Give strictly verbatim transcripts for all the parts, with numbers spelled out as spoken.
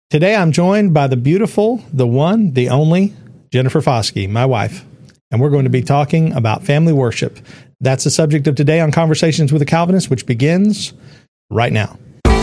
Today I'm joined by the beautiful, the one, the only, Jennifer Foskey, my wife, and we're going to be talking about family worship. That's the subject of today on Conversations with a Calvinist, which begins right now.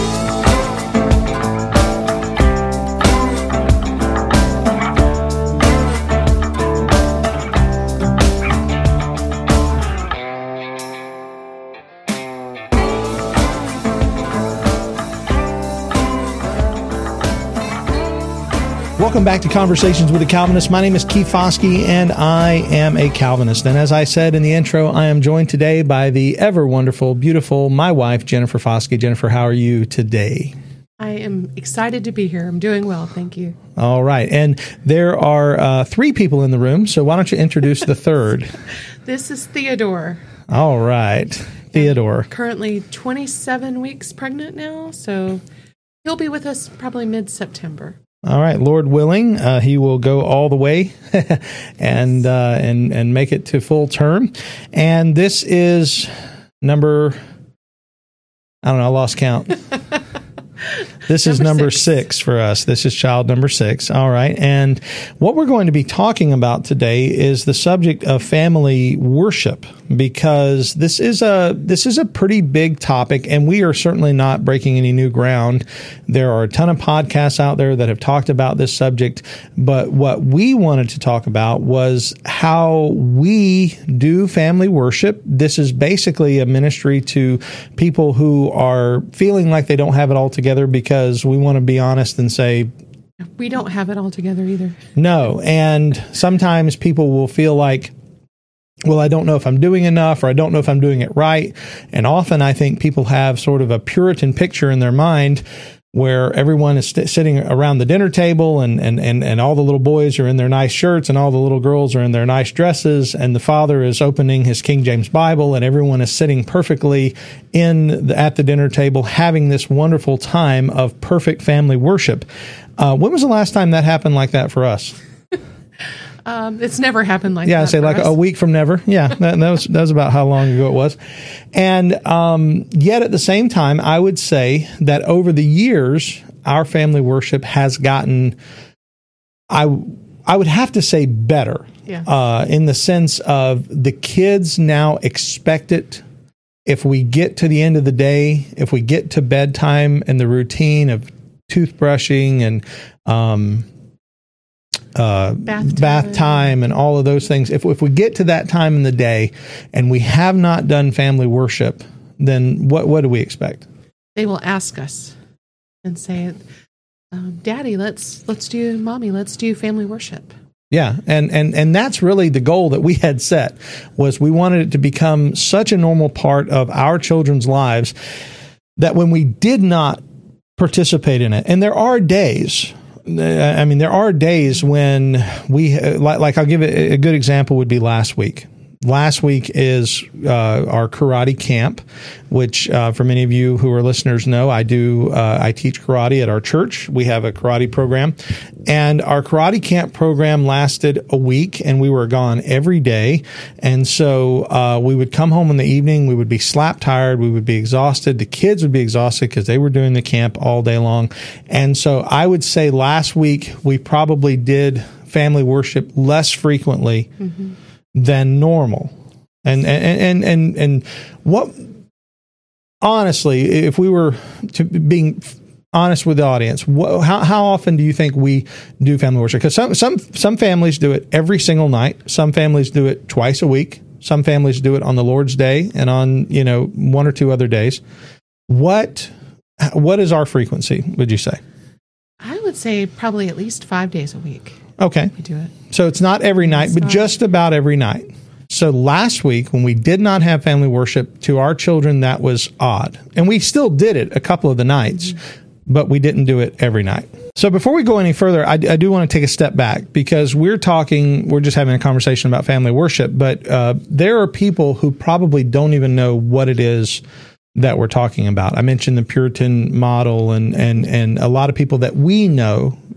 Welcome back to Conversations with a Calvinist. My name is Keith Foskey, and I am a Calvinist. And as I said in the intro, I am joined today by the ever wonderful, beautiful, my wife, Jennifer Foskey. Jennifer, how are you today? I am excited to be here. I'm doing well, thank you. All right. And there are uh, three people in the room, so why don't you introduce the third? This is Theodore. All right. Theodore. I'm currently twenty-seven weeks pregnant now, so he'll be with us probably mid-September. All right, Lord willing, uh, he will go all the way and uh, and and make it to full term. And this is number, I don't know, I lost count. This is number six. six for us. This is child number six. All right. And what we're going to be talking about today is the subject of family worship, because this is a this is a pretty big topic, and we are certainly not breaking any new ground. There are a ton of podcasts out there that have talked about this subject, but what we wanted to talk about was how we do family worship. This is basically a ministry to people who are feeling like they don't have it all together, because we want to be honest and say, we don't have it all together either. No. And sometimes people will feel like, well, I don't know if I'm doing enough, or I don't know if I'm doing it right. And often I think people have sort of a Puritan picture in their mind where everyone is st- sitting around the dinner table, and, and, and, and all the little boys are in their nice shirts and all the little girls are in their nice dresses, and the father is opening his King James Bible, and everyone is sitting perfectly in the, at the dinner table having this wonderful time of perfect family worship. Uh, when was the last time that happened like that for us? Um, it's never happened like yeah, that. Yeah, say like us. a week from never. Yeah, that, that was that was about how long ago it was. And um, yet at the same time, I would say that over the years, our family worship has gotten, I I would have to say, better. Yeah. Uh, in the sense of the kids now expect it. If we get to the end of the day, if we get to bedtime and the routine of toothbrushing and um, Uh, bath, time. bath time and all of those things. If if we get to that time in the day and we have not done family worship, then what what do we expect? They will ask us and say, um, "Daddy, let's let's do, Mommy, let's do family worship." Yeah, and and and that's really the goal that we had set, was we wanted it to become such a normal part of our children's lives that when we did not participate in it, and there are days. I mean, there are days when we, like, like I'll give it a good example would be last week. Last week is uh, our karate camp, which uh, for many of you who are listeners know, I do, uh, I teach karate at our church. We have a karate program, and our karate camp program lasted a week, and we were gone every day. And so uh, we would come home in the evening, we would be slap tired, we would be exhausted. The kids would be exhausted because they were doing the camp all day long. And so I would say last week we probably did family worship less frequently mm-hmm. than normal. And, and, and, and, and what, honestly, if we were to being honest with the audience, what, how, how often do you think we do family worship? Because some, some, some families do it every single night. Some families do it twice a week. Some families do it on the Lord's Day and on, you know, one or two other days. What, what is our frequency, would you say? I would say probably at least five days a week. Okay. We do it. So it's not every night, but just about every night. So last week, when we did not have family worship, to our children, that was odd. And we still did it a couple of the nights, mm-hmm. but we didn't do it every night. So before we go any further, I, I do want to take a step back, because we're talking, we're just having a conversation about family worship, but uh, there are people who probably don't even know what it is that we're talking about. I mentioned the Puritan model, and, and, and a lot of people that we know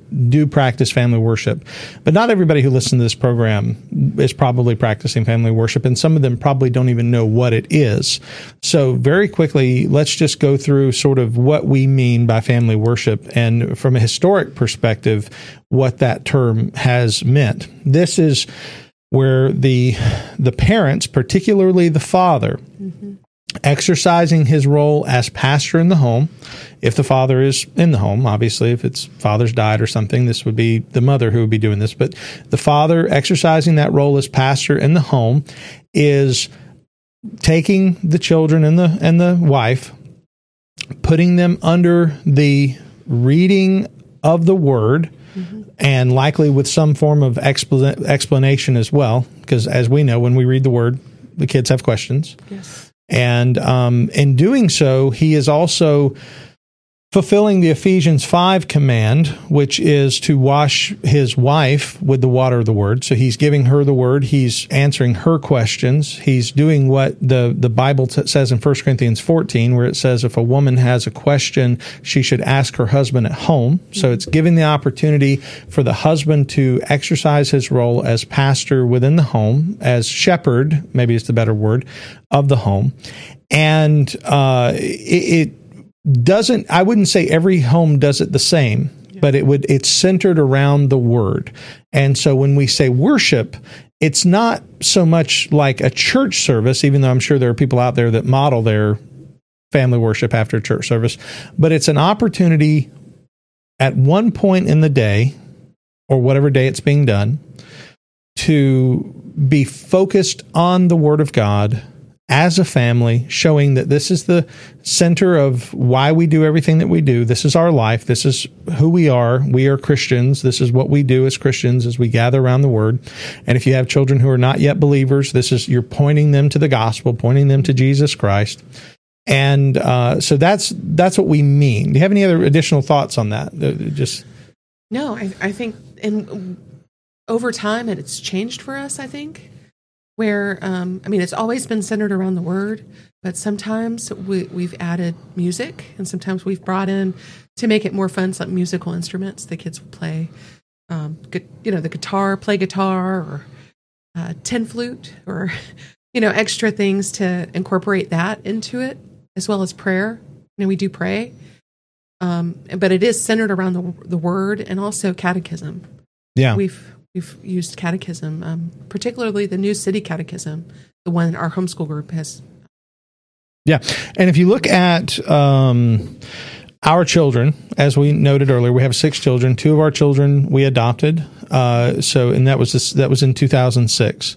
do practice family worship. But not everybody who listens to this program is probably practicing family worship, and some of them probably don't even know what it is. So very quickly, let's just go through sort of what we mean by family worship, and from a historic perspective, what that term has meant. This is where the the parents, particularly the father, mm-hmm. exercising his role as pastor in the home. If the father is in the home, obviously, if it's father's died or something, this would be the mother who would be doing this. But the father exercising that role as pastor in the home is taking the children and the and the wife, putting them under the reading of the word, mm-hmm. and likely with some form of expl- explanation as well, because as we know, when we read the word, the kids have questions. Yes. And um, in doing so, he is also fulfilling the Ephesians five command, which is to wash his wife with the water of the word. So he's giving her the word. He's answering her questions. He's doing what the, the Bible t- says in First Corinthians fourteen, where it says if a woman has a question, she should ask her husband at home. So it's giving the opportunity for the husband to exercise his role as pastor within the home, as shepherd, maybe it's the better word, of the home. And uh, it, it doesn't, I wouldn't say every home does it the same, yeah. but it would, it's centered around the word. And so when we say worship, it's not so much like a church service, even though I'm sure there are people out there that model their family worship after a church service, but it's an opportunity at one point in the day, or whatever day it's being done, to be focused on the Word of God as a family, showing that this is the center of why we do everything that we do. This is our life. This is who we are. We are Christians. This is what we do as Christians as we gather around the Word. And if you have children who are not yet believers, this is, you're pointing them to the gospel, pointing them to Jesus Christ. And uh, so that's that's what we mean. Do you have any other additional thoughts on that? Uh, just No, I, I think, and over time, it's changed for us, I think. Where, um, I mean, it's always been centered around the word, but sometimes we, we've added music, and sometimes we've brought in, to make it more fun, some musical instruments the kids will play. Um, you know, the guitar, play guitar, or uh, tin flute, or, you know, extra things to incorporate that into it, as well as prayer. You know, we do pray, um, but it is centered around the the word, and also catechism. Yeah. We've We've used catechism, um, particularly the New City Catechism, the one our homeschool group has. Yeah. And if you look at um, our children, as we noted earlier, we have six children. Two of our children we adopted. Uh, so, and that was this, that was in two thousand six.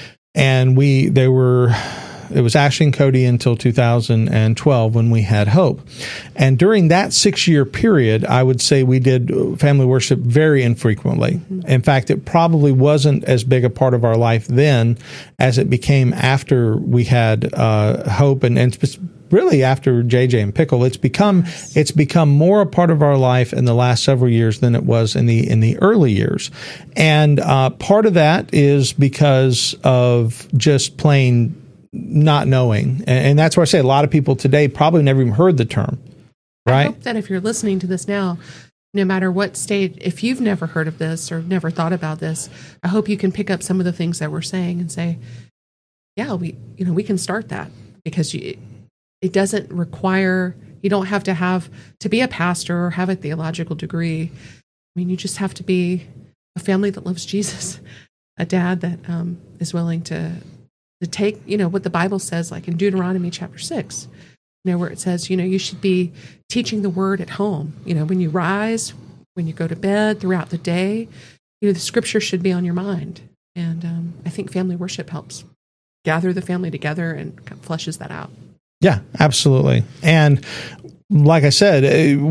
And we, they were, it was Ashley and Cody until two thousand twelve when we had Hope. And during that six-year period, I would say we did family worship very infrequently. Mm-hmm. In fact, it probably wasn't as big a part of our life then as it became after we had uh, Hope, and, and really after J J and Pickle. It's become it's become more a part of our life in the last several years than it was in the in the early years. And uh, part of that is because of just plain not knowing. And that's where I say a lot of people today probably never even heard the term, right? I hope that if you're listening to this now, no matter what stage, if you've never heard of this or never thought about this, I hope you can pick up some of the things that we're saying and say, yeah, we, you know, we can start that, because you, it doesn't require, you don't have to have to be a pastor or have a theological degree. I mean, you just have to be a family that loves Jesus, a dad that um, is willing to to take, you know, what the Bible says, like in Deuteronomy chapter six, you know, where it says, you know, you should be teaching the word at home. You know, when you rise, when you go to bed, throughout the day, you know, the scripture should be on your mind. And um, I think family worship helps gather the family together and kind of fleshes that out. Yeah, absolutely. And like I said,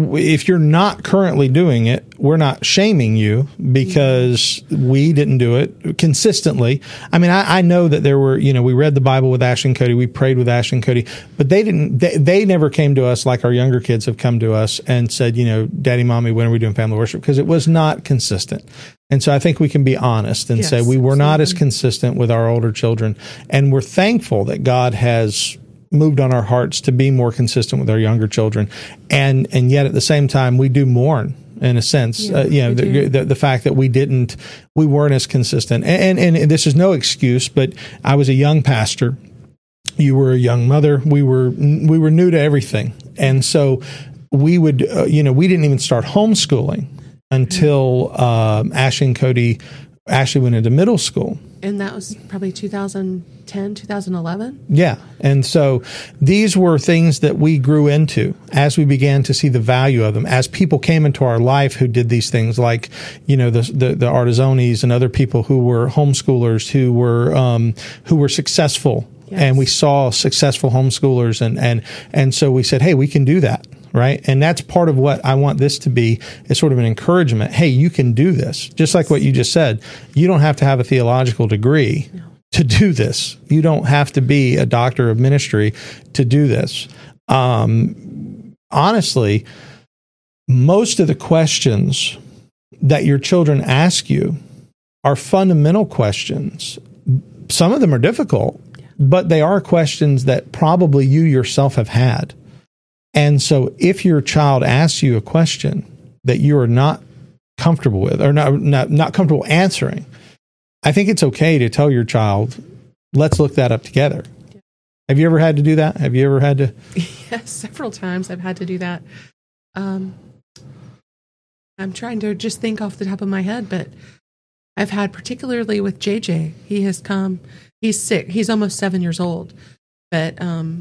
if you're not currently doing it, we're not shaming you because we didn't do it consistently. I mean, I, I know that there were, you know, we read the Bible with Ashley and Cody, we prayed with Ashley and Cody, but they didn't, they, they never came to us like our younger kids have come to us and said, you know, Daddy, Mommy, when are we doing family worship? Because it was not consistent. And so I think we can be honest and yes, say we were absolutely. not as consistent with our older children. And we're thankful that God has moved on our hearts to be more consistent with our younger children. And and yet at the same time, we do mourn in a sense. Yeah, uh, you know, we the, do. the the fact that we didn't, we weren't as consistent. And, and and this is no excuse, but I was a young pastor. You were a young mother. We were we were new to everything, and so we would, uh, you know, we didn't even start homeschooling until um, Ashley and Cody. Ashley went into middle school. And that was probably two thousand ten, two thousand eleven. Yeah. And so these were things that we grew into as we began to see the value of them, as people came into our life who did these things, like, you know, the the, the Artizonis and other people who were homeschoolers, who were um, who were successful. Yes. And we saw successful homeschoolers. And, and, and so we said, hey, we can do that. Right. And that's part of what I want this to be, is sort of an encouragement. Hey, you can do this. Just like what you just said. You don't have to have a theological degree no. to do this. You don't have to be a doctor of ministry to do this. Um, honestly, most of the questions that your children ask you are fundamental questions. Some of them are difficult, but they are questions that probably you yourself have had. And so if your child asks you a question that you are not comfortable with, or not, not, not comfortable answering, I think it's okay to tell your child, let's look that up together. Yeah. Have you ever had to do that? Have you ever had to? Yes, several times I've had to do that. Um, I'm trying to just think off the top of my head, but I've had, particularly with J J, he has come, he's sick, he's almost seven years old, but um,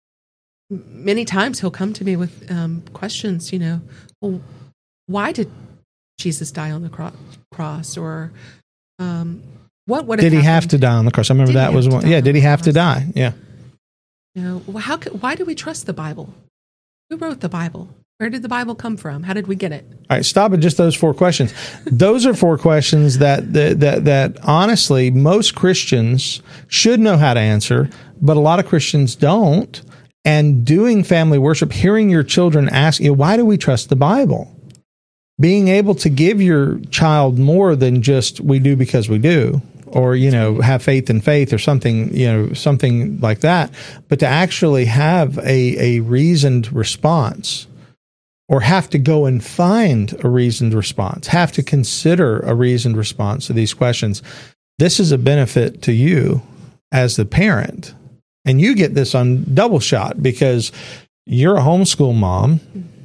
many times he'll come to me with um, questions, you know, well, why did Jesus die on the cro- cross? Or um, what would have Did he happened? have to die on the cross? I remember Did that was one. Yeah, did he have to die? Yeah. You know, well, how could, why do we trust the Bible? Who wrote the Bible? Where did the Bible come from? How did we get it? All right, stop at just those four questions. Those are four questions that, that that that honestly most Christians should know how to answer, but a lot of Christians don't. And doing family worship, hearing your children ask you, why do we trust the Bible? Being able to give your child more than just we do because we do, or, you know, have faith in faith or something, you know, something like that, but to actually have a, a reasoned response, or have to go and find a reasoned response, have to consider a reasoned response to these questions. This is a benefit to you as the parent. And you get this on double shot because you're a homeschool mom,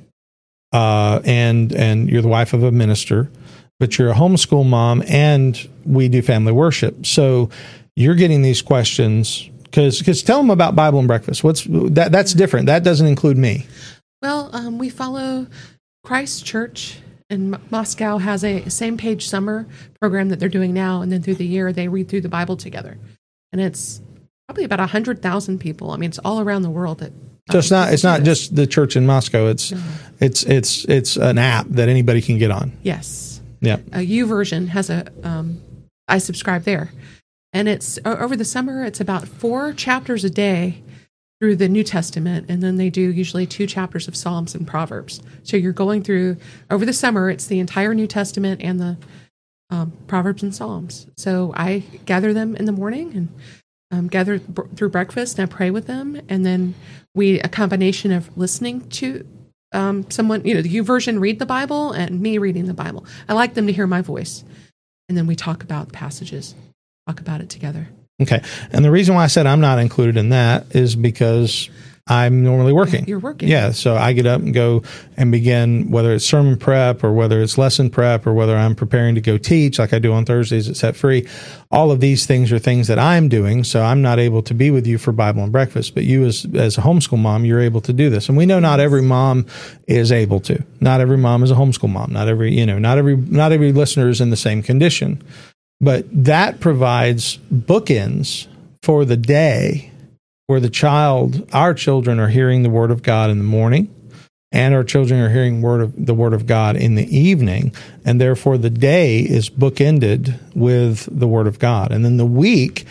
uh, and and you're the wife of a minister, but you're a homeschool mom, and we do family worship. So you're getting these questions because because tell them about Bible and breakfast. What's that? That's different. That doesn't include me. Well, um, we follow Christ Church in Moscow has a same page summer program that they're doing now, and then through the year they read through the Bible together, and it's probably about a hundred thousand people. I mean, it's all around the world. That so it's not it's not just the church in Moscow. It's no. it's it's it's an app that anybody can get on. Yes. Yeah. A YouVersion has a. Um, I subscribe there, and it's over the summer. It's about four chapters a day through the New Testament, and then they do usually two chapters of Psalms and Proverbs. So you're going through over the summer. It's the entire New Testament and the um, Proverbs and Psalms. So I gather them in the morning and. Um, gather b- through breakfast, and I pray with them, and then we a combination of listening to um, someone, you know, the YouVersion read the Bible and me reading the Bible. I like them to hear my voice, and then we talk about passages, talk about it together. Okay, and the reason why I said I'm not included in that is because I'm normally working. You're working. Yeah, so I get up and go and begin, whether it's sermon prep or whether it's lesson prep or whether I'm preparing to go teach like I do on Thursdays at Set Free. All of these things are things that I'm doing, so I'm not able to be with you for Bible and breakfast. But you as, as a homeschool mom, you're able to do this. And we know not every mom is able to. Not every mom is a homeschool mom. Not every, you know, not every not every listener is in the same condition. But that provides bookends for the day where the child, our children are hearing the Word of God in the morning, and our children are hearing word of the Word of God in the evening, and therefore the day is bookended with the Word of God. And then the week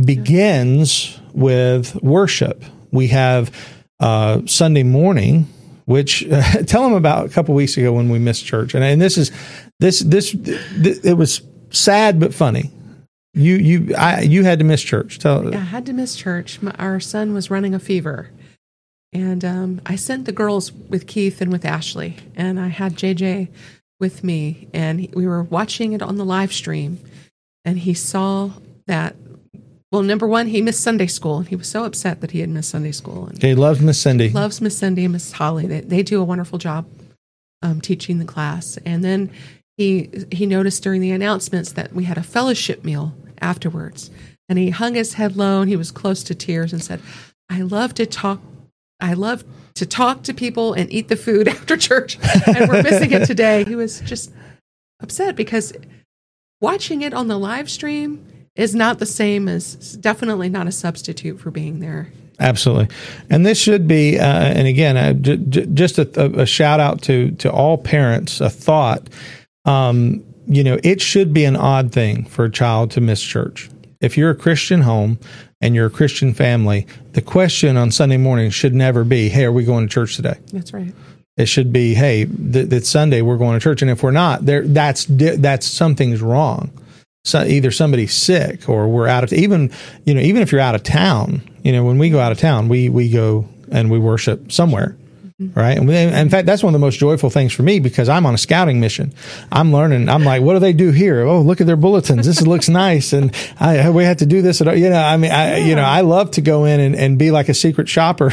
begins with worship. We have uh, Sunday morning, which uh, tell them about a couple weeks ago when we missed church, and, and this is this this it was sad but funny. You you I you had to miss church. Tell. I had to miss church. My, our son was running a fever, and um, I sent the girls with Keith and with Ashley, and I had J J with me, and he, we were watching it on the live stream, and he saw that. Well, number one, he missed Sunday school, and he was so upset that he had missed Sunday school. And he loves Miss Cindy. Loves Miss Cindy and Miss Holly. They, they do a wonderful job um, teaching the class. And then he he noticed during the announcements that we had a fellowship meal afterwards, and he hung his head low, and he was close to tears, and said, "I love to talk. I love to talk to people and eat the food after church, and we're missing it today." He was just upset because watching it on the live stream is not the same as, definitely not a substitute for being there. Absolutely. And this should be, uh, and again, uh, j- j- just a, a shout out to, to all parents, a thought, um, you know, it should be an odd thing for a child to miss church. If you're a Christian home and you're a Christian family, the question on Sunday morning should never be, hey, are we going to church today? That's right. It should be, hey, th- it's Sunday, we're going to church. And if we're not, there, that's that's something's wrong. So either somebody's sick or we're out of, even, you know, even if you're out of town, you know, when we go out of town, we, we go and we worship somewhere, mm-hmm. right? And we, in fact, that's one of the most joyful things for me because I'm on a scouting mission. I'm learning. I'm like, what do they do here? Oh, look at their bulletins. This looks nice. And I, we have to do this. At, you know, I mean, I, yeah. you know, I love to go in and, and be like a secret shopper.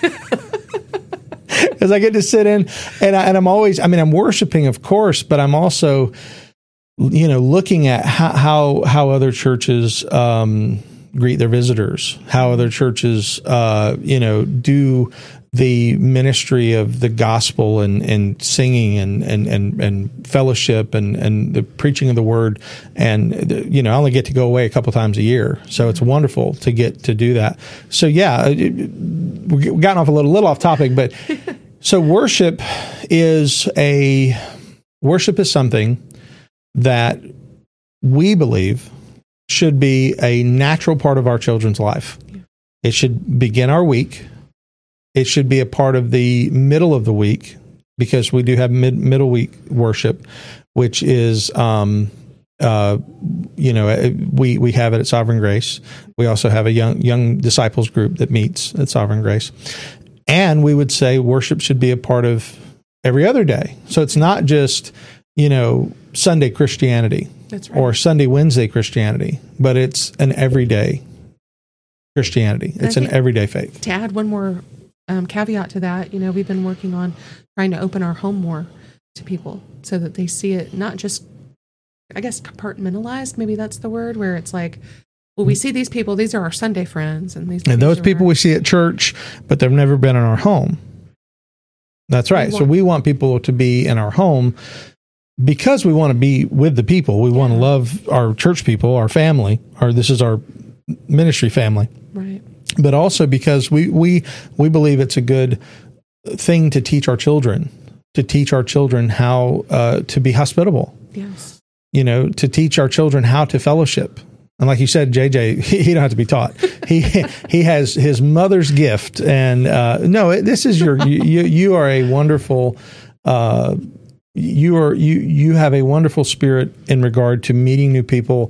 Because I get to sit in and, I, and I'm always, I mean, I'm worshiping, of course, but I'm also, you know, looking at how how, how other churches um, greet their visitors, how other churches, uh, you know, do the ministry of the gospel and, and singing and, and, and, and fellowship and, and the preaching of the word. And, the, you know, I only get to go away a couple times a year. So it's wonderful to get to do that. So, yeah, it, we've gotten off a little, little off topic, but so worship is a, worship is something that we believe should be a natural part of our children's life. Yeah. It should begin our week. It should be a part of the middle of the week because we do have mid, middle week worship, which is, um, uh, you know, we, we have it at Sovereign Grace. We also have a young young disciples group that meets at Sovereign Grace. And we would say worship should be a part of every other day. So it's not just, you know, Sunday Christianity That's right. or Sunday, Wednesday Christianity, but it's an everyday Christianity. It's an everyday faith. To add one more um, caveat to that, you know, we've been working on trying to open our home more to people so that they see it not just, I guess, compartmentalized. Maybe that's the word, where it's like, well, we see these people, these are our Sunday friends. And these and those people our- we see at church, but they've never been in our home. That's right. We so we want people to be in our home because we want to be with the people. We yeah. want to love our church people, our family, or this is our ministry family. Right. But also because we, we, we believe it's a good thing to teach our children, to teach our children how uh, to be hospitable. Yes. You know, to teach our children how to fellowship. And like you said, J J, he, he don't have to be taught. He he has his mother's gift. And uh, no, this is your you you are a wonderful uh, you are you you have a wonderful spirit in regard to meeting new people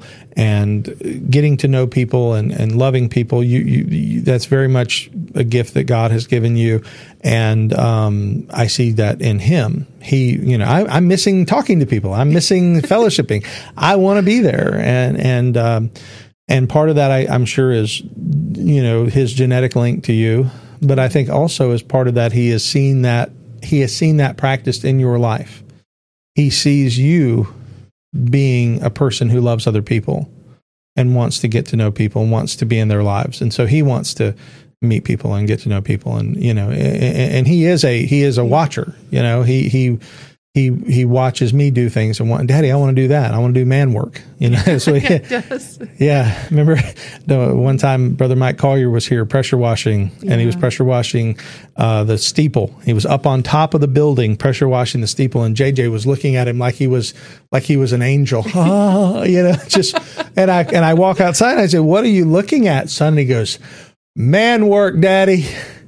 and getting to know people and, and loving people. You, you, you that's very much a gift that God has given you, and um, I see that in him. He, you know, I, I'm missing talking to people. I'm missing fellowshipping. I want to be there, and and um, and part of that I, I'm sure is, you know, his genetic link to you, but I think also as part of that he has seen that he has seen that practiced in your life. He sees you being a person who loves other people and wants to get to know people and wants to be in their lives. And so he wants to meet people and get to know people. And, you know, and he is a, he is a watcher, you know, he, he, he, he watches me do things and want, Daddy, I want to do that. I want to do man work, you know? So he, does. Yeah. Remember the one time Brother Mike Collier was here pressure washing yeah. and he was pressure washing uh, the steeple. He was up on top of the building, pressure washing the steeple. And J J was looking at him like he was, like he was an angel. Oh, you know, just, and I, and I walk outside and I said, what are you looking at, son? And he goes, man work, Daddy.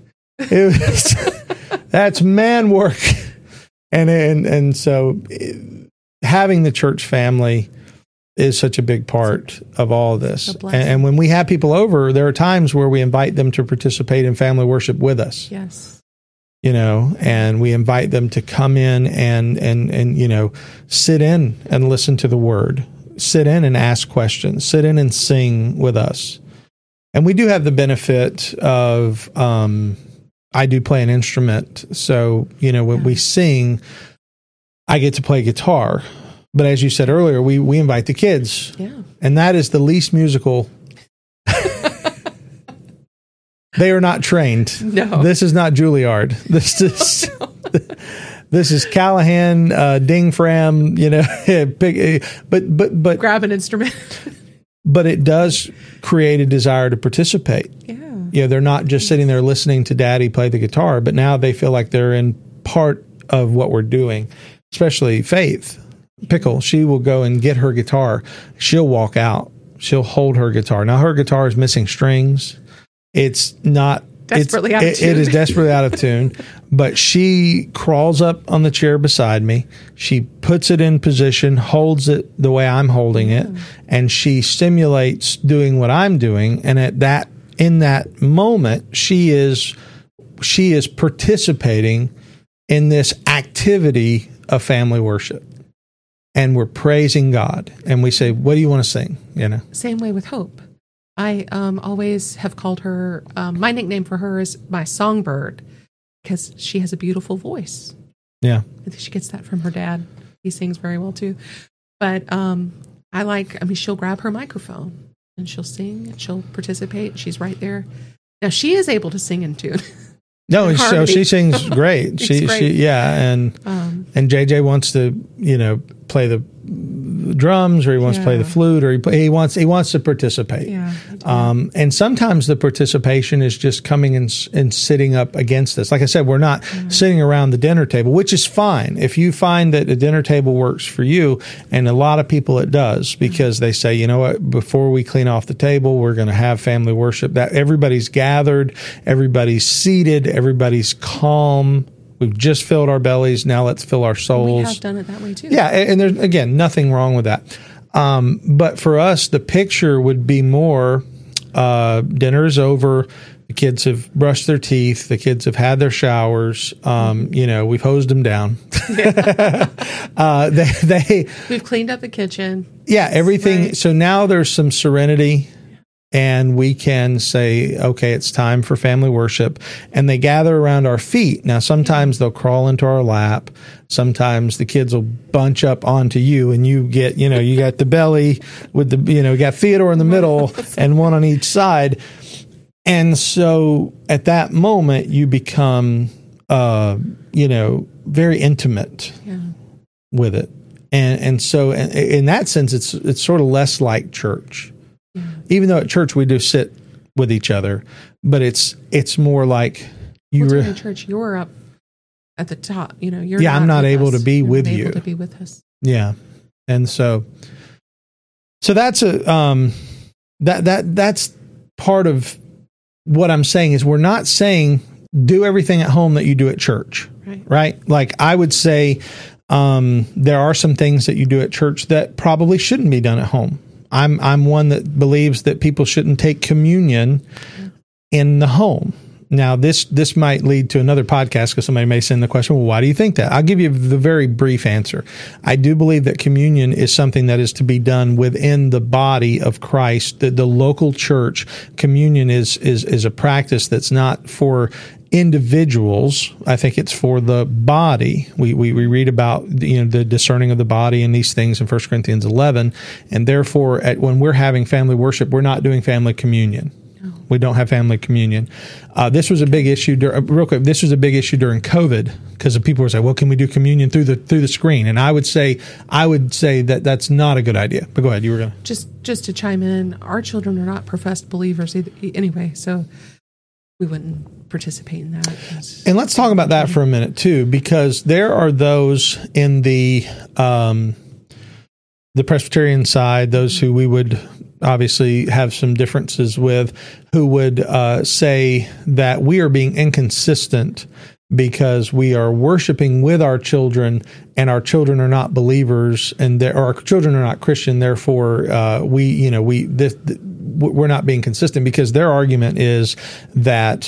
It was, that's man work. And, and and so having the church family is such a big part of all of this. And, and when we have people over, there are times where we invite them to participate in family worship with us. Yes. you know, and we invite them to come in and, and, and, you know, sit in and listen to the word, sit in and ask questions, sit in and sing with us. And we do have the benefit of, um, I do play an instrument. So, you know, when yeah. we sing, I get to play guitar. But as you said earlier, we, we invite the kids. Yeah. And that is the least musical. They are not trained. No. This is not Juilliard. This is this is Callahan, uh, Ding Fram, you know, big, but but but grab an instrument. But it does create a desire to participate. Yeah. You know, they're not just sitting there listening to Daddy play the guitar, but now they feel like they're in part of what we're doing, especially Faith. Pickle, she will go and get her guitar. She'll walk out. She'll hold her guitar. Now, her guitar is missing strings. It's not desperately it's, out of it, tune. It is desperately out of tune. But she crawls up on the chair beside me. She puts it in position, holds it the way I'm holding it, yeah. and she simulates doing what I'm doing. And at that, in that moment, she is she is participating in this activity of family worship. And we're praising God. And we say, what do you want to sing? You know. Same way with Hope. I um, always have called her, um, my nickname for her is my songbird, because she has a beautiful voice. Yeah. I think she gets that from her dad. He sings very well too. But um, I like, I mean, she'll grab her microphone and she'll sing and she'll participate. She's right there. Now, she is able to sing in tune. No, so she sings great. she, great. she, yeah, and um, and J J wants to, you know, play the drums, or he wants yeah. to play the flute, or he play, he wants he wants to participate. Yeah, um, and sometimes the participation is just coming and and sitting up against us. Like I said, we're not yeah. sitting around the dinner table, which is fine. If you find that a dinner table works for you, and a lot of people it does, because they say, you know what, before we clean off the table, we're going to have family worship. That everybody's gathered, everybody's seated, everybody's calm. We've just filled our bellies. Now let's fill our souls. We have done it that way too. Yeah, and there's, again, nothing wrong with that. Um, but for us, the picture would be more, uh, dinner is over. The kids have brushed their teeth. The kids have had their showers. Um, you know, we've hosed them down. Yeah. uh, they, they, we've cleaned up the kitchen. Yeah, everything. Right. So now there's some serenity. And we can say, okay, it's time for family worship. And they gather around our feet. Now, sometimes they'll crawl into our lap. Sometimes the kids will bunch up onto you, and you get, you know, you got the belly with the, you know, you got Theodore in the middle and one on each side. And so at that moment, you become, uh, you know, very intimate yeah. with it. And, and so in, in that sense, it's, it's sort of less like church. Even though at church we do sit with each other, but it's it's more like you. Well, re- in church, you're up at the top. You know, you're yeah. not I'm not with able us. to be you're with not you. Able to be with us. Yeah, and so so that's a um that that that's part of what I'm saying is we're not saying do everything at home that you do at church, right? Right? Like I would say, um, there are some things that you do at church that probably shouldn't be done at home. I'm I'm one that believes that people shouldn't take communion in the home. Now, this this might lead to another podcast because somebody may send the question, well, why do you think that? I'll give you the very brief answer. I do believe that communion is something that is to be done within the body of Christ, the, the local church. Communion is is is a practice that's not for individuals. I think it's for the body. We, we we read about, you know, the discerning of the body and these things in First Corinthians eleven, and therefore, at, when we're having family worship, we're not doing family communion. No. We don't have family communion. Uh, this was a big issue. Dur- real quick, this was a big issue during COVID because the people were saying, "Well, can we do communion through the through the screen?" And I would say, I would say that that's not a good idea. But go ahead, you were going to just just to chime in. Our children are not professed believers either, anyway, so we wouldn't participate in that. And let's talk about that for a minute too, because there are those in the um, the Presbyterian side, those who we would obviously have some differences with, who would uh, say that we are being inconsistent because we are worshiping with our children, and our children are not believers, and or our children are not Christian. Therefore, uh, we, you know, we this, we're not being consistent, because their argument is that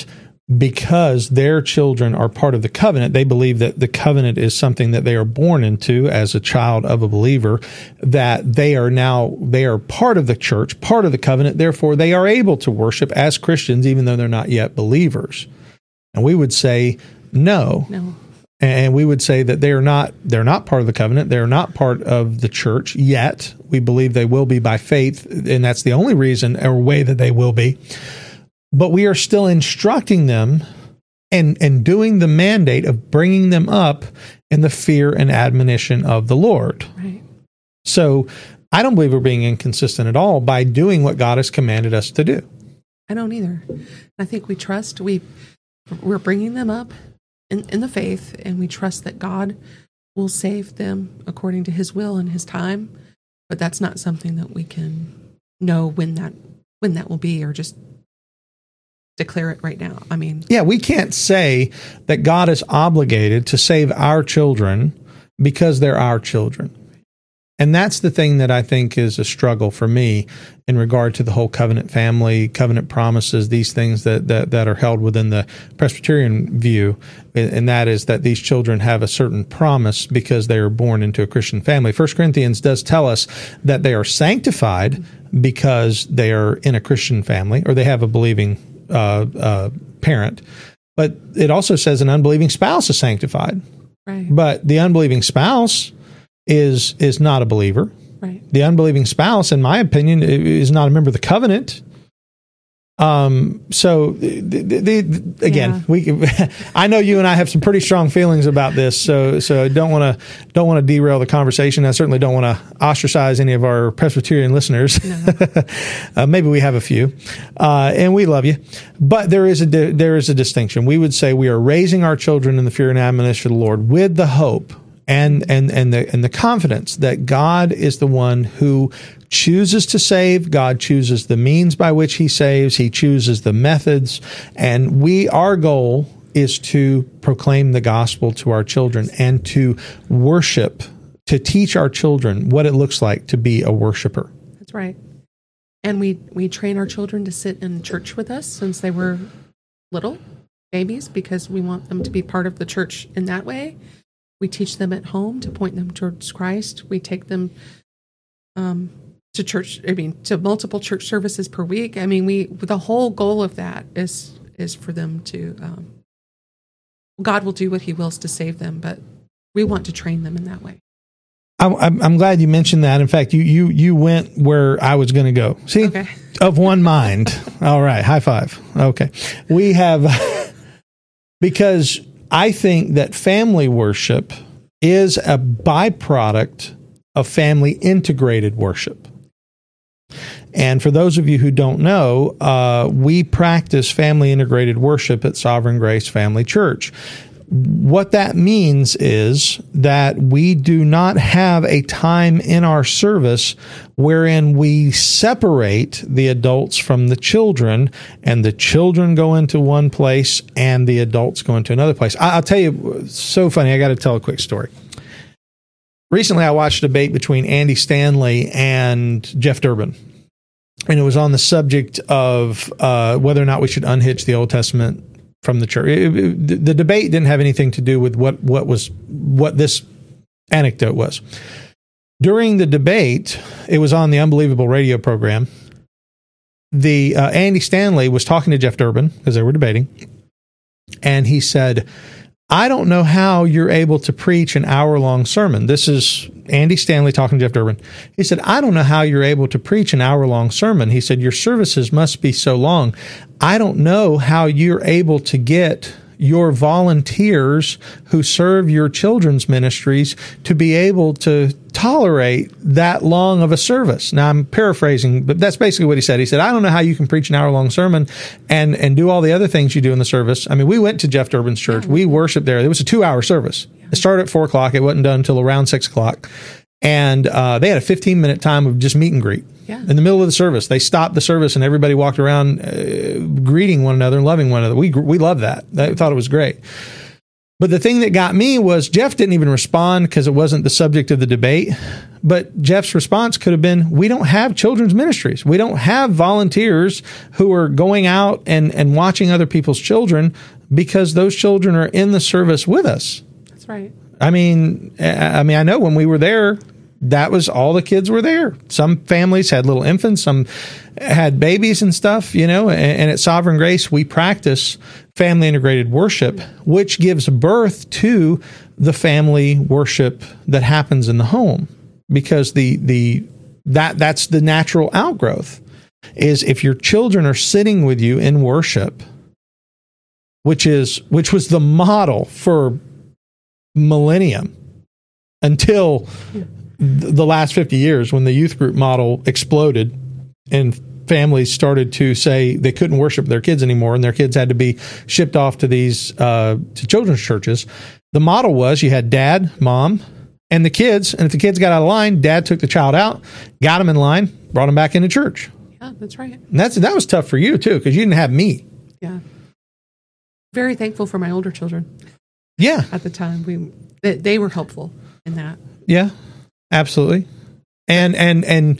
because their children are part of the covenant. They believe that the covenant is something that they are born into as a child of a believer, that they are now, they are part of the church, part of the covenant. Therefore, they are able to worship as Christians, even though they're not yet believers. And we would say, no. No. And we would say that they are not, they're not part of the covenant. They're not part of the church yet. We believe they will be by faith, and that's the only reason or way that they will be. But we are still instructing them and, and doing the mandate of bringing them up in the fear and admonition of the Lord. Right. So I don't believe we're being inconsistent at all by doing what God has commanded us to do. I don't either. I think we trust, we, we're bringing them up in, in the faith, and we trust that God will save them according to his will and his time. But that's not something that we can know when that when that will be, or just declare it right now. I mean, yeah, we can't say that God is obligated to save our children because they're our children. And that's the thing that I think is a struggle for me in regard to the whole covenant family, covenant promises, these things that, that, that are held within the Presbyterian view. And that is that these children have a certain promise because they are born into a Christian family. First Corinthians does tell us that they are sanctified because they are in a Christian family, or they have a believing uh, uh, parent. But it also says an unbelieving spouse is sanctified. Right. But the unbelieving spouse is is not a believer. Right. The unbelieving spouse, in my opinion, is not a member of the covenant. Um. So, the, the, the, again, yeah. we. I know you and I have some pretty strong feelings about this. So, so I don't want to don't want to derail the conversation. I certainly don't want to ostracize any of our Presbyterian listeners. No. uh, maybe we have a few, uh, and we love you. But there is a there is a distinction. We would say we are raising our children in the fear and admonition of the Lord with the hope and and and the and the confidence that God is the one who chooses to save. God chooses the means by which he saves. He chooses the methods. And we, our goal is to proclaim the gospel to our children and to worship, to teach our children what it looks like to be a worshiper. That's right. And we, we train our children to sit in church with us since they were little babies, because we want them to be part of the church in that way. We teach them at home to point them towards Christ. We take them um, to church, I mean, to multiple church services per week. I mean, we, the whole goal of that is, is for them to, um, God will do what he wills to save them, but we want to train them in that way. I'm, I'm glad you mentioned that. In fact, you, you, you went where I was going to go. See, okay. Of one mind. All right. High five. Okay. We have, because I think that family worship is a byproduct of family integrated worship. And for those of you who don't know, uh, we practice family integrated worship at Sovereign Grace Family Church. What that means is that we do not have a time in our service wherein we separate the adults from the children, and the children go into one place and the adults go into another place. I'll tell you, it's so funny, I got to tell a quick story. Recently, I watched a debate between Andy Stanley and Jeff Durbin. And it was on the subject of uh, whether or not we should unhitch the Old Testament from the church. It, it, the debate didn't have anything to do with what, what was what this anecdote was. During the debate, it was on the Unbelievable radio program. The uh, Andy Stanley was talking to Jeff Durbin because they were debating, and he said, I don't know how you're able to preach an hour-long sermon. This is Andy Stanley talking to Jeff Durbin. He said, I don't know how you're able to preach an hour-long sermon. He said, your services must be so long. I don't know how you're able to get your volunteers who serve your children's ministries to be able to tolerate that long of a service. Now, I'm paraphrasing, but that's basically what he said. He said, I don't know how you can preach an hour-long sermon and, and do all the other things you do in the service. I mean, we went to Jeff Durbin's church. We worshiped there. It was a two-hour service. It started at four o'clock. It wasn't done until around six o'clock. And uh, they had a fifteen-minute time of just meet and greet. Yeah. In the middle of the service, they stopped the service and everybody walked around uh, greeting one another and loving one another. We we love that. I thought it was great. But the thing that got me was Jeff didn't even respond because it wasn't the subject of the debate. But Jeff's response could have been, we don't have children's ministries. We don't have volunteers who are going out and, and watching other people's children because those children are in the service with us. That's right. I mean, I mean, I know when we were there, that was all the kids were there. Some families had little infants, some had babies and stuff, you know, and, and at Sovereign Grace, we practice family integrated worship, which gives birth to the family worship that happens in the home, because the, the, that, that's the natural outgrowth is if your children are sitting with you in worship, which is, which was the model for millennium until the last fifty years when the youth group model exploded and families started to say they couldn't worship their kids anymore and their kids had to be shipped off to these uh, to children's churches. The model was you had dad, mom, and the kids, and if the kids got out of line, dad took the child out, got them in line, brought them back into church. Yeah, that's right. And that's that was tough for you too, because you didn't have me. Yeah. Very thankful for my older children. Yeah. At the time, we they, they were helpful in that. Yeah, absolutely. And and and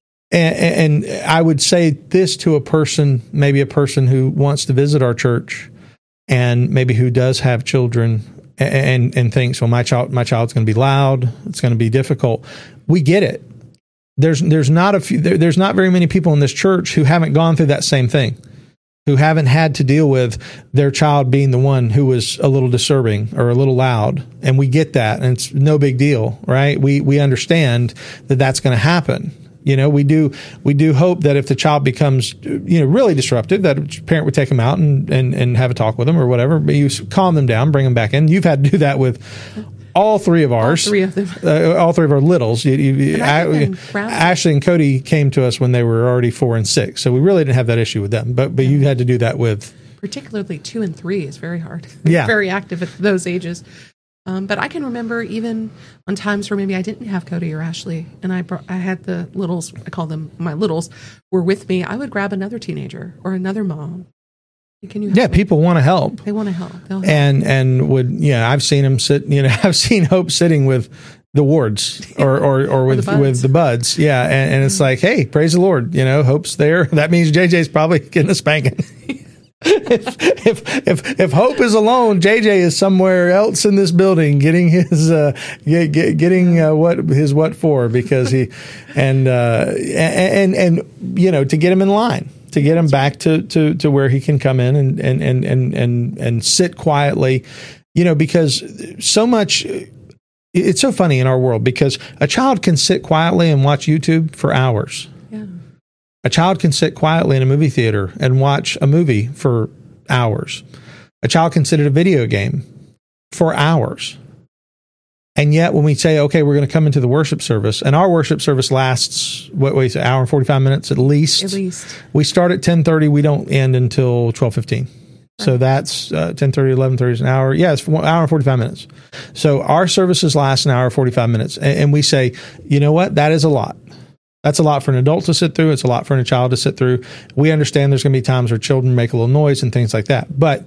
and, and I would say this to a person, maybe a person who wants to visit our church, and maybe who does have children, and and thinks, well, my child my child's going to be loud, it's going to be difficult. We get it. There's there's not a few, there, there's not very many people in this church who haven't gone through that same thing, who haven't had to deal with their child being the one who was a little disturbing or a little loud. And we get that, and it's no big deal, right? We we understand that that's going to happen. You know, we do we do hope that if the child becomes, you know, really disruptive, that a parent would take them out and, and, and have a talk with them or whatever. But you calm them down, bring them back in. You've had to do that with all three of ours. All three of them. Uh, all three of our littles. You, you, I, and Ashley and Cody came to us when they were already four and six, so we really didn't have that issue with them. But but yeah. You had to do that with, particularly two and three is very hard. Yeah, very active at those ages. Um, but I can remember even on times where maybe I didn't have Cody or Ashley, and I brought, I had the littles. I call them my littles were with me. I would grab another teenager or another mom. Can you help yeah, me? people want to help. They want to help. They'll help. And and would yeah, I've seen them sit. You know, I've seen Hope sitting with the wards or or, or with or the with the buds. Yeah, and, and it's mm-hmm. like, hey, praise the Lord. You know, Hope's there. That means J J's probably getting a spanking. if, if if if Hope is alone, J J is somewhere else in this building getting his uh, get, get, getting uh, what his what for, because he and uh, and, and and you know, to get him in line, to get him back to, to, to where he can come in and, and, and, and, and, and sit quietly, you know, because so much, it's so funny in our world, because a child can sit quietly and watch YouTube for hours. Yeah. A child can sit quietly in a movie theater and watch a movie for hours. A child can sit at a video game for hours. And yet when we say, okay, we're going to come into the worship service, and our worship service lasts, what, wait, an hour and forty-five minutes at least. At least. We start at ten thirty. We don't end until twelve fifteen. Right. So that's uh, ten thirty, eleven thirty is an hour. Yeah, it's an hour and forty-five minutes. So our services last an hour and forty-five minutes. And, and we say, you know what? That is a lot. That's a lot for an adult to sit through. It's a lot for a child to sit through. We understand there's going to be times where children make a little noise and things like that. But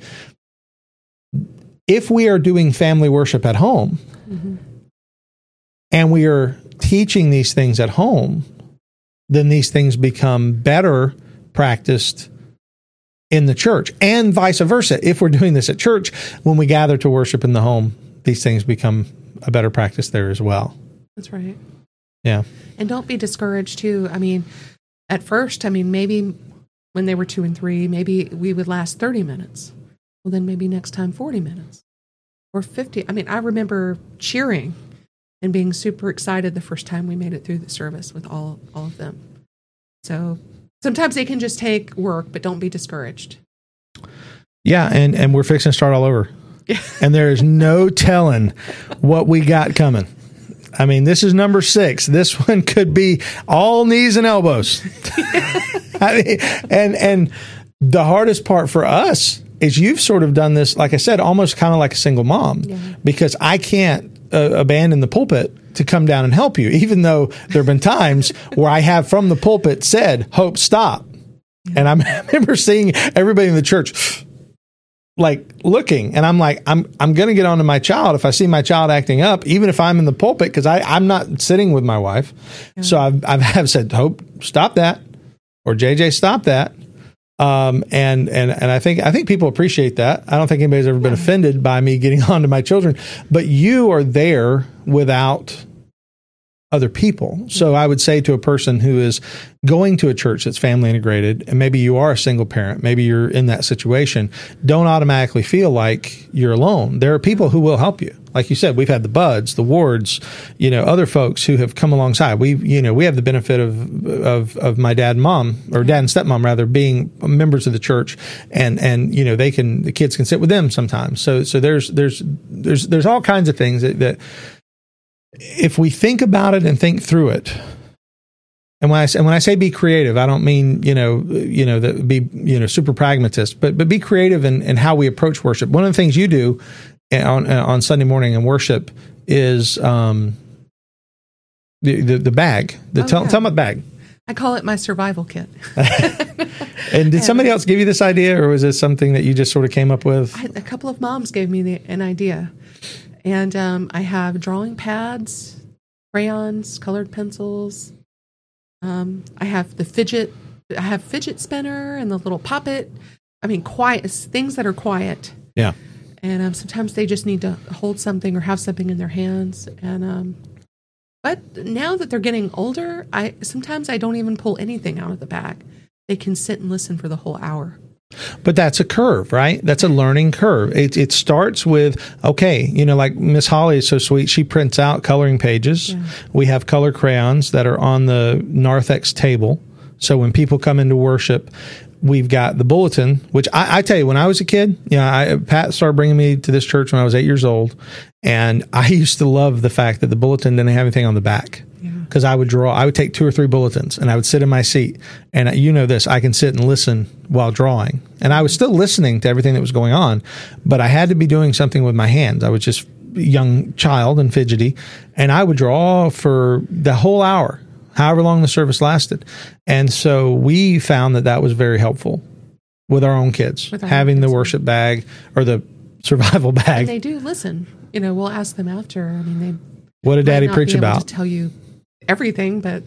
if we are doing family worship at home, mm-hmm. and we are teaching these things at home, then these things become better practiced in the church, and vice versa. If we're doing this at church, when we gather to worship in the home, these things become a better practice there as well. That's right. Yeah. And don't be discouraged too. I mean, at first, I mean, maybe when they were two and three, maybe we would last thirty minutes. Well, then maybe next time forty minutes or fifty. I mean, I remember cheering and being super excited the first time we made it through the service with all, all of them. So sometimes they can just take work, but don't be discouraged. Yeah, and, and we're fixing to start all over. And there is no telling what we got coming. I mean, this is number six. This one could be all knees and elbows. I mean, and and the hardest part for us is you've sort of done this, like I said, almost kind of like a single mom, yeah. because I can't uh, abandon the pulpit to come down and help you, even though there have been times where I have from the pulpit said, Hope, stop. Yeah. And I remember seeing everybody in the church, like looking, and I'm like, I'm I'm going to get onto my child if I see my child acting up, even if I'm in the pulpit, because I I'm not sitting with my wife. Yeah. So I've I've have said, Hope, stop that, or J J, stop that. Um, and and and I think I think people appreciate that. I don't think anybody's ever been yeah. offended by me getting onto my children, but you are there without other people. So I would say to a person who is going to a church that's family integrated, and maybe you are a single parent, maybe you're in that situation, don't automatically feel like you're alone. There are people who will help you. Like you said, we've had the Buds, the Wards, you know, other folks who have come alongside. We, you know, we have the benefit of of of my dad and mom, or dad and stepmom rather, being members of the church, and and you know, they can, the kids can sit with them sometimes. So so there's there's there's there's all kinds of things that, that if we think about it and think through it, and when I say, when I say be creative, I don't mean, you know, you know, that be, you know, super pragmatist, but, but be creative in, in how we approach worship. One of the things you do on, on Sunday morning in worship is, um, the, the, the bag, the, oh, tell, yeah. tell them about the bag. I call it my survival kit. And did somebody else give you this idea, or was this something that you just sort of came up with? I, a couple of moms gave me the, an idea. And um, I have drawing pads, crayons, colored pencils. Um, I have the fidget. I have fidget spinner and the little poppet. I mean, quiet things that are quiet. Yeah. And um, sometimes they just need to hold something or have something in their hands. And um, but now that they're getting older, I sometimes I don't even pull anything out of the bag. They can sit and listen for the whole hour. But that's a curve, right? That's a learning curve. It, it starts with, okay, you know, like Miss Holly is so sweet. She prints out coloring pages. Yeah. We have color crayons that are on the Narthex table. So when people come into worship, we've got the bulletin, which I, I tell you, when I was a kid, you know, I, Pat started bringing me to this church when I was eight years old. And I used to love the fact that the bulletin didn't have anything on the back. Because I would draw, I would take two or three bulletins, and I would sit in my seat. And you know this, I can sit and listen while drawing. And I was still listening to everything that was going on, but I had to be doing something with my hands. I was just a young child and fidgety, and I would draw for the whole hour, however long the service lasted. And so we found that that was very helpful with our own kids, our having own kids. The worship bag or the survival bag. And they do listen. You know, we'll ask them after. I mean, they what did Daddy preach about? To tell you everything, but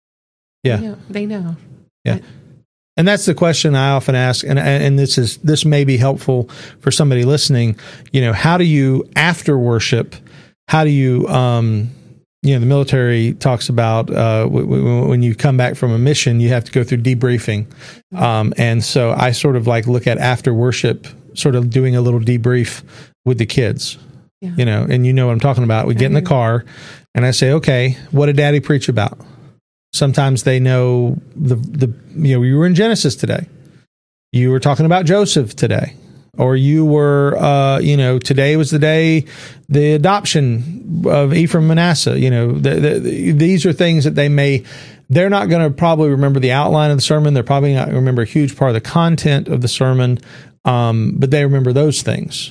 yeah, they know. They know. Yeah. But, and that's the question I often ask, and and this is this may be helpful for somebody listening. You know, how do you, after worship, how do you, um, you know, the military talks about uh, w- w- when you come back from a mission, you have to go through debriefing, um, and so I sort of like look at after worship, sort of doing a little debrief with the kids. Yeah. You know, and you know what I'm talking about. We get in the car, and I say, "Okay, what did Daddy preach about?" Sometimes they know the the you know, you were in Genesis today. You were talking about Joseph today, or you were uh, you know, today was the day the adoption of Ephraim Manasseh. You know, the, the, these are things that they may. They're not going to probably remember the outline of the sermon. They're probably not going to remember a huge part of the content of the sermon, um, but they remember those things.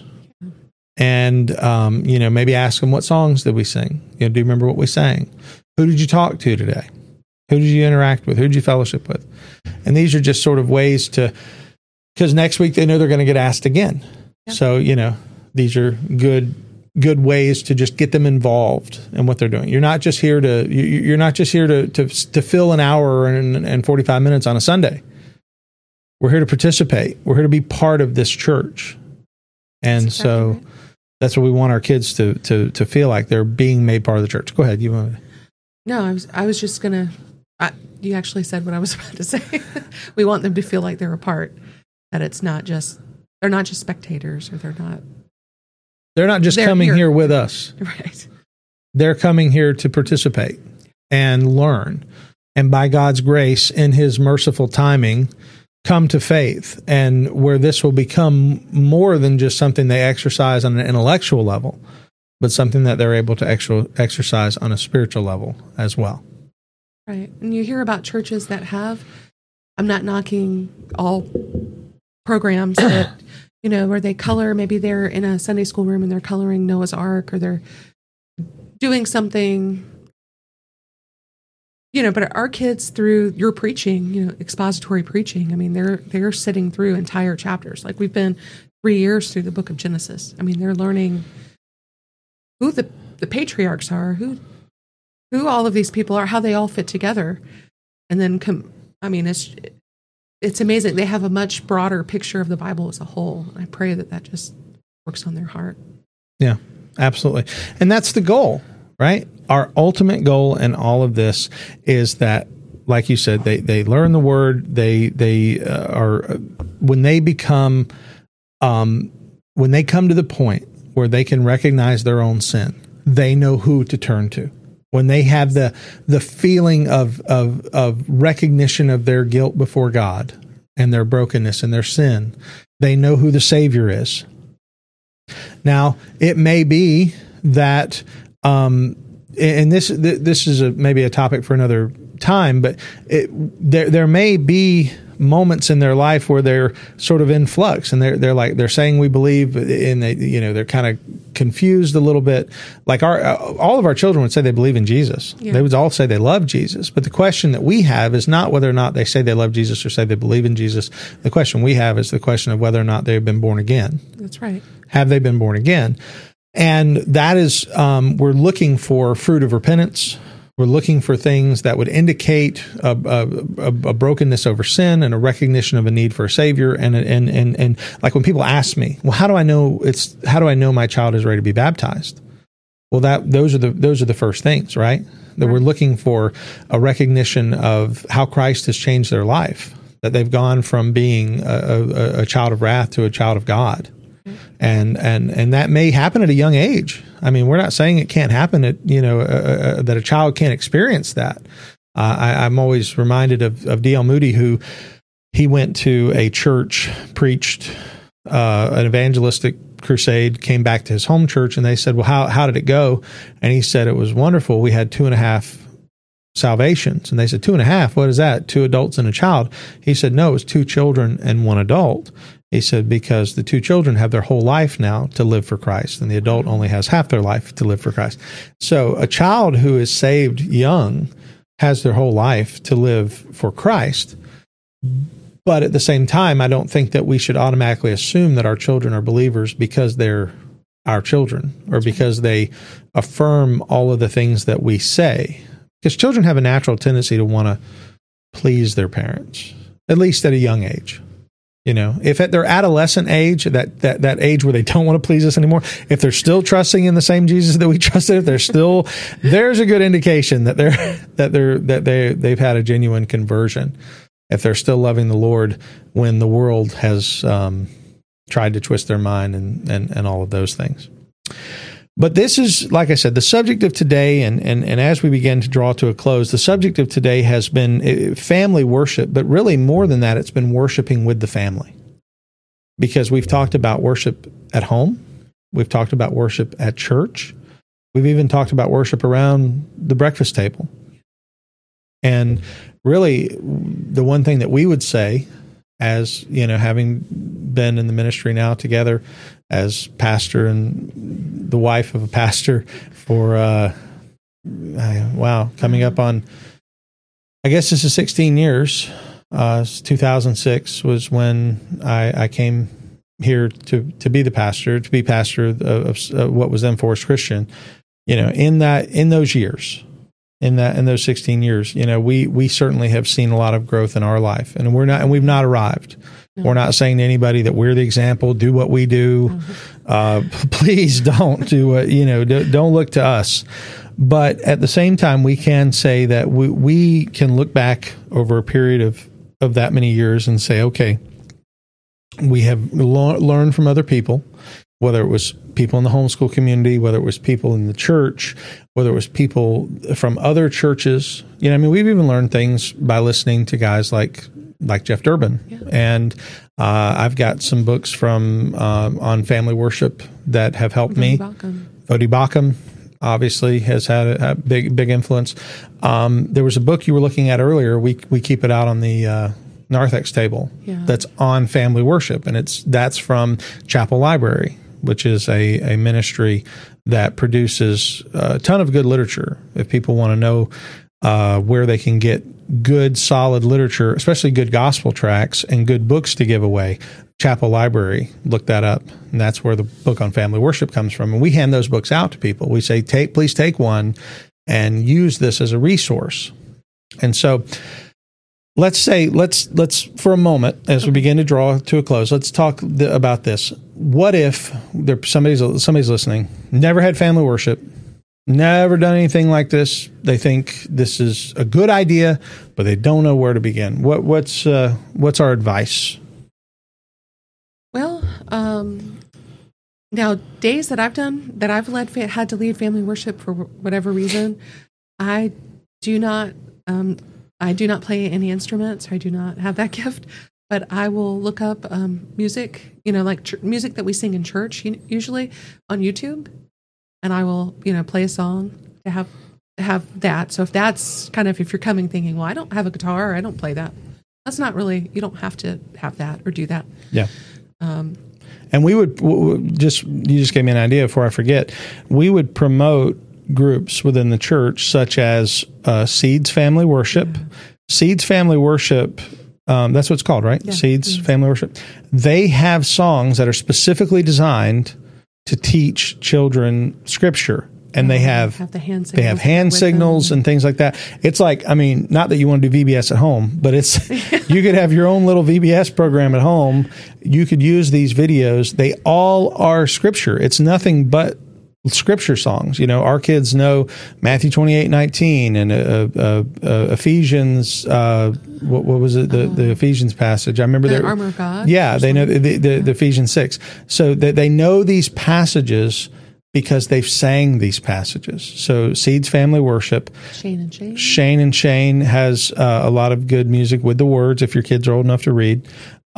And, um, you know, maybe ask them, what songs did we sing? You know, do you remember what we sang? Who did you talk to today? Who did you interact with? Who did you fellowship with? And these are just sort of ways to, because next week they know they're going to get asked again. Yeah. So, you know, these are good, good ways to just get them involved in what they're doing. You're not just here to, you're not just here to, to, to fill an hour and, and forty-five minutes on a Sunday. We're here to participate. We're here to be part of this church. And That's so right. That's what we want our kids to, to, to feel like they're being made part of the church. Go ahead. You want to? No, I was, I was just going to, you actually said what I was about to say. We want them to feel like they're a part, that it's not just, they're not just spectators, or they're not. They're not just they're coming here. here with us. Right. They're coming here to participate and learn. And by God's grace, in his merciful timing, come to faith, and where this will become more than just something they exercise on an intellectual level, but something that they're able to ex- exercise on a spiritual level as well. Right. And you hear about churches that have, I'm not knocking all programs, but, you know, where they color, maybe they're in a Sunday school room and they're coloring Noah's Ark, or they're doing something, you know, but our kids, through your preaching, you know, expository preaching, I mean, they're they're sitting through entire chapters. Like, we've been three years through the book of Genesis. I mean, they're learning who the, the patriarchs are, who who all of these people are, how they all fit together. And then, com- I mean, it's it's amazing. They have a much broader picture of the Bible as a whole. I pray that that just works on their heart. Yeah, absolutely. And that's the goal, right? Our ultimate goal in all of this is that, like you said, they, they learn the word. They they uh, are when they become um, when they come to the point where they can recognize their own sin, they know who to turn to. When they have the the feeling of of of recognition of their guilt before God and their brokenness and their sin, they know who the Savior is. Now, it may be that, um, and this this is a, maybe a topic for another time, but it, there there may be moments in their life where they're sort of in flux, and they're they're like they're saying we believe, and they you know they're kind of confused a little bit. Like our all of our children would say they believe in Jesus. Yeah. They would all say they love Jesus. But the question that we have is not whether or not they say they love Jesus or say they believe in Jesus. The question we have is the question of whether or not they've been born again. That's right. Have they been born again? And that is, um, we're looking for fruit of repentance. We're looking for things that would indicate a, a, a brokenness over sin and a recognition of a need for a Savior. And and and and like when people ask me, well, how do I know it's how do I know my child is ready to be baptized? Well, that those are the those are the first things, right? That right. We're looking for a recognition of how Christ has changed their life, that they've gone from being a, a, a child of wrath to a child of God. And and and that may happen at a young age. I mean, we're not saying it can't happen at, you know, uh, uh, that a child can't experience that. Uh, I, I'm always reminded of, of D L Moody, who he went to a church, preached uh, an evangelistic crusade, came back to his home church, and they said, well, how, how did it go? And he said, it was wonderful. We had two and a half salvations. And they said, two and a half? What is that? Two adults and a child? He said, no, it was two children and one adult. He said, because the two children have their whole life now to live for Christ, and the adult only has half their life to live for Christ. So a child who is saved young has their whole life to live for Christ. But at the same time, I don't think that we should automatically assume that our children are believers because they're our children or because they affirm all of the things that we say. Because children have a natural tendency to want to please their parents, at least at a young age. You know, if at their adolescent age, that, that, that age where they don't want to please us anymore, if they're still trusting in the same Jesus that we trusted, if they're still, there's a good indication that they're, that they're, that they, they've had a genuine conversion. If they're still loving the Lord when the world has, um, tried to twist their mind and, and, and all of those things. But this is, like I said, the subject of today, and, and, and as we begin to draw to a close, the subject of today has been family worship, but really more than that, it's been worshiping with the family. Because we've talked about worship at home, we've talked about worship at church, we've even talked about worship around the breakfast table. And really, the one thing that we would say, as, you know, having been in the ministry now together as pastor and the wife of a pastor for, uh, wow, coming up on, I guess this is sixteen years. Uh, two thousand six was when I, I came here to, to be the pastor, to be pastor of, of, of what was then Forest Christian. You know, in that, in those years, in that, in those sixteen years, you know, we, we certainly have seen a lot of growth in our life, and we're not, and we've not arrived. No. We're not saying to anybody that we're the example, do what we do. Mm-hmm. Uh, please don't do what, you know, do, don't look to us. But at the same time, we can say that we, we can look back over a period of, of that many years and say, okay, we have lo- learned from other people, whether it was people in the homeschool community, whether it was people in the church, whether it was people from other churches. You know, I mean, we've even learned things by listening to guys like like Jeff Durbin. Yeah. And uh, I've got some books from um, on family worship that have helped Odie me. Baucham. Odie Baucham obviously has had a, a big big influence. Um, there was a book you were looking at earlier. We we keep it out on the uh, Narthex table. Yeah. That's on family worship, and it's that's from Chapel Library, which is a, a ministry that produces a ton of good literature. If people want to know uh, where they can get good, solid literature, especially good gospel tracts and good books to give away. Chapel Library, look that up. And that's where the book on family worship comes from. And we hand those books out to people. We say, take, please take one and use this as a resource. And so let's say, let's, let's for a moment, as we begin to draw to a close, let's talk th- about this. What if there, somebody's, somebody's listening, never had family worship, never done anything like this. They think this is a good idea, but they don't know where to begin. What, what's, uh, what's our advice? Well, um, now days that I've done, that I've led, had to lead family worship for whatever reason, I do not, um, I do not play any instruments. I do not have that gift, but I will look up um, music, you know, like ch- music that we sing in church, usually on YouTube, and I will, you know, play a song to have have that. So if that's kind of, if you're coming thinking, well, I don't have a guitar, or I don't play that, that's not really, you don't have to have that or do that. Yeah. Um, and we would w- w- just, you just gave me an idea before I forget, we would promote groups within the church, such as uh, Seeds Family Worship. Yeah. Seeds Family Worship, um, that's what it's called, right? Yeah. Seeds yeah. Family Worship. They have songs that are specifically designed to teach children scripture. And they have, have the hand they have hand signals and things like that. It's like, I mean, not that you want to do V B S at home, but it's, you could have your own little V B S program at home. You could use these videos. They all are scripture. It's nothing but scripture songs. You know, our kids know Matthew twenty-eight nineteen and uh, uh, uh, Ephesians, uh, what, what was it? The, uh, the Ephesians passage. I remember the their armor of God. Yeah, they know the, the, the, the Ephesians six. So they, they know these passages because they've sang these passages. So Seeds Family Worship. Shane and Shane. Shane and Shane has uh, a lot of good music with the words if your kids are old enough to read.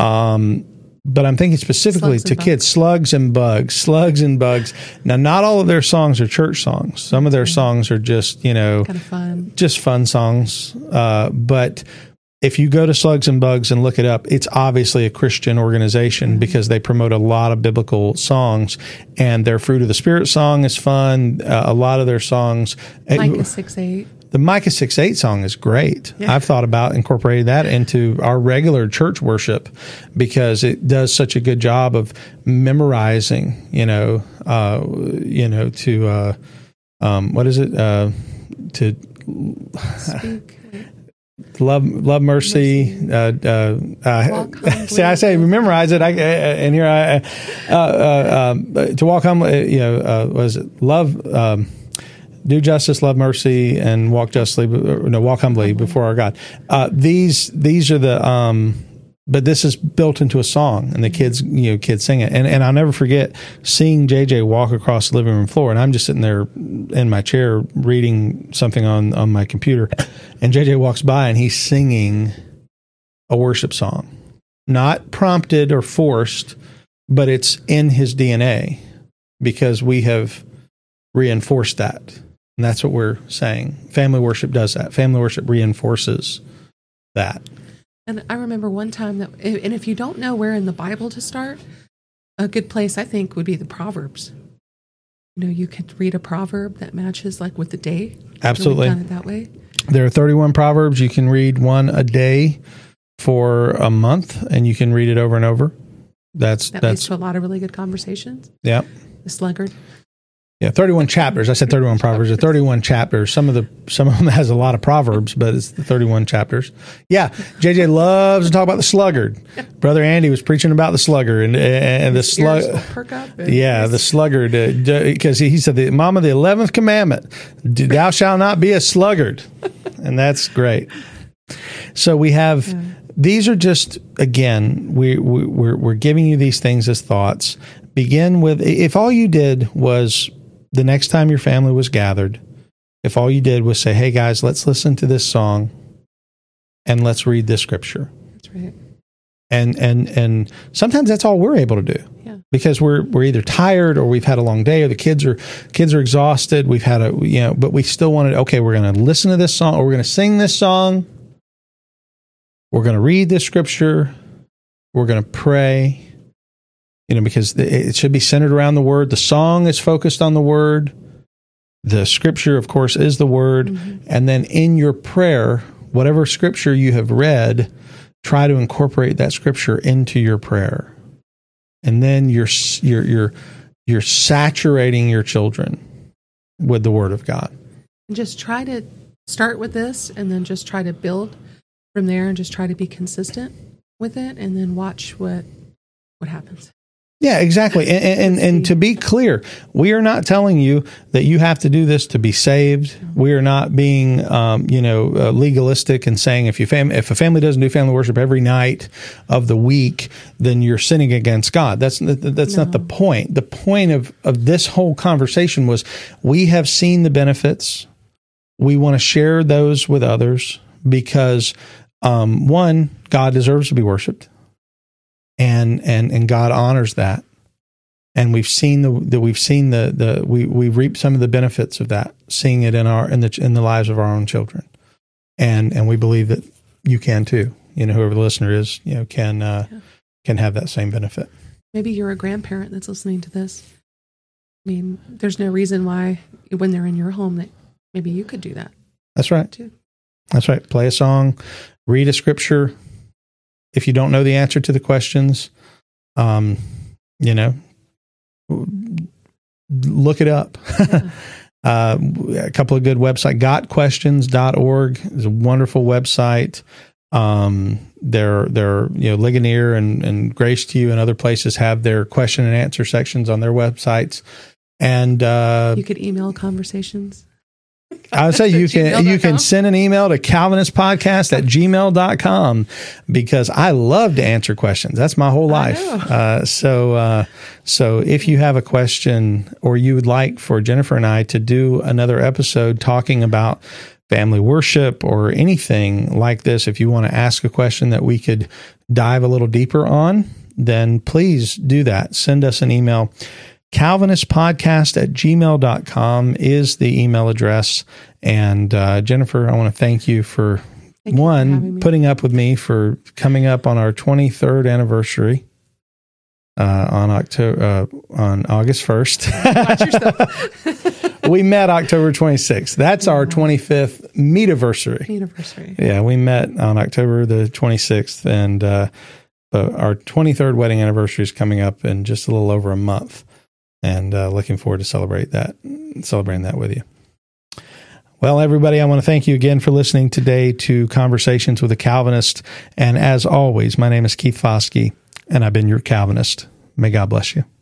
Um, but I'm thinking specifically to kids, Slugs and Bugs, Slugs and Bugs. Now, not all of their songs are church songs. Some of their songs are just, you know, kind of fun, just fun songs. Uh, but if you go to Slugs and Bugs and look it up, it's obviously a Christian organization mm-hmm. because they promote a lot of biblical songs, and their Fruit of the Spirit song is fun. Uh, a lot of their songs, Micah six eight. The Micah six eight song is great. Yeah. I've thought about incorporating that into our regular church worship because it does such a good job of memorizing. You know, uh, you know, to uh, um, what is it? Uh, to speak. Love, love, mercy. mercy. Uh, uh, uh, see, I say memorize it. I, and here I, uh, uh, um, to walk humbly. You know, uh, was it love, um, do justice, love mercy, and walk justly. No, walk humbly before our God. Uh, these, these are the. Um, but this is built into a song, and the kids, you know, kids sing it. And and I'll never forget seeing J J walk across the living room floor, and I'm just sitting there in my chair reading something on, on my computer, and J J walks by and he's singing a worship song, not prompted or forced, but it's in his D N A because we have reinforced that, and that's what we're saying. Family worship does that. Family worship reinforces that. And I remember one time that, and if you don't know where in the Bible to start, a good place, I think, would be the Proverbs. You know, you could read a proverb that matches like with the day. Absolutely. Done it that way. There are thirty-one proverbs. You can read one a day for a month, and you can read it over and over. That's that that's leads to a lot of really good conversations. Yeah. The sluggard. Yeah, thirty-one chapters. I said thirty-one proverbs. There are thirty-one chapters. Some of the some of them has a lot of proverbs, but it's the thirty-one chapters. Yeah, J J loves to talk about the sluggard. Brother Andy was preaching about the sluggard and and the slug. Yeah, the sluggard because uh, he said the mom of the eleventh commandment: "Thou shalt not be a sluggard," and that's great. So we have. Yeah. These are just again we, we we're we're giving you these things as thoughts. Begin with if all you did was. The next time your family was gathered, if all you did was say, hey, guys, let's listen to this song and let's read this scripture. That's right. And and and sometimes that's all we're able to do. Yeah. Because we're we're either tired or we've had a long day or the kids are kids are exhausted. We've had a, you know, but we still wanted, okay, we're going to listen to this song or we're going to sing this song. We're going to read this scripture. We're going to pray. You know, because it should be centered around the word. The song is focused on the word. The scripture, of course, is the word. Mm-hmm. And then in your prayer, whatever scripture you have read, try to incorporate that scripture into your prayer. And then you're you're you're you're saturating your children with the word of God. Just try to start with this, and then just try to build from there, and just try to be consistent with it, and then watch what what happens. Yeah, exactly. And, and, and to be clear, we are not telling you that you have to do this to be saved. We are not being, um, you know, uh, legalistic and saying if you fam- if a family doesn't do family worship every night of the week, then you're sinning against God. That's that's no. not the point. The point of, of this whole conversation was we have seen the benefits. We want to share those with others because, um, one, God deserves to be worshiped. And, and, and God honors that. And we've seen the, the we've seen the, the, we, we reap some of the benefits of that, seeing it in our, in the, in the lives of our own children. And, and we believe that you can too, you know, whoever the listener is, you know, can, uh, yeah. can have that same benefit. Maybe you're a grandparent that's listening to this. I mean, there's no reason why when they're in your home that maybe you could do that. That's right. Too. That's right. Play a song, read a scripture. If you don't know the answer to the questions, um, you know, look it up. Yeah. uh, a couple of good websites. got questions dot org is a wonderful website. Um, they're, they're, you know, Ligonier and, and Grace to You and other places have their question and answer sections on their websites. And uh, you could email conversations. I would say you can you can send an email to calvinist podcast at gmail dot com because I love to answer questions. That's my whole life. Uh, so uh, so if you have a question or you would like for Jennifer and I to do another episode talking about family worship or anything like this, if you want to ask a question that we could dive a little deeper on, then please do that. Send us an email. calvinist podcast at gmail dot com is the email address. And uh, Jennifer, I want to thank you for, thank one, you for putting up with me for coming up on our twenty-third anniversary uh, on October uh, on August first. Watch yourself. We met October twenty-sixth. That's wow. our twenty-fifth meet-iversary. Meet-iversary. Yeah, we met on October the twenty-sixth, and uh, our twenty-third wedding anniversary is coming up in just a little over a month. And uh, looking forward to celebrate that, celebrating that with you. Well, everybody, I want to thank you again for listening today to Conversations with a Calvinist. And as always, my name is Keith Foskey, and I've been your Calvinist. May God bless you.